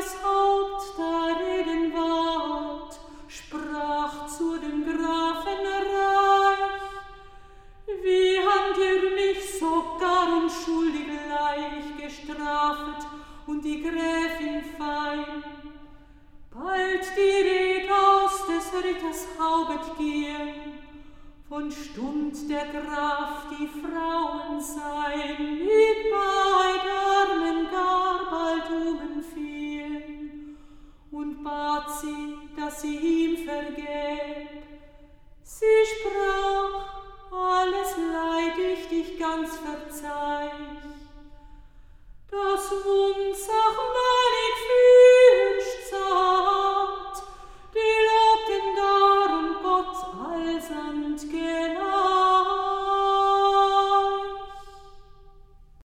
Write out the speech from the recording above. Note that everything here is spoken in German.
das Haupt da reden ward, sprach zu dem Grafen Reich: Wie habt ihr mich sogar unschuldig leicht gestrafet und die Gräfin fein? Bald die Red aus des Ritters Haubet gehen, von Stund der Graf die Frauen sein, mit beid Armen gar bald umfielen, und bat sie, dass sie ihm vergäben.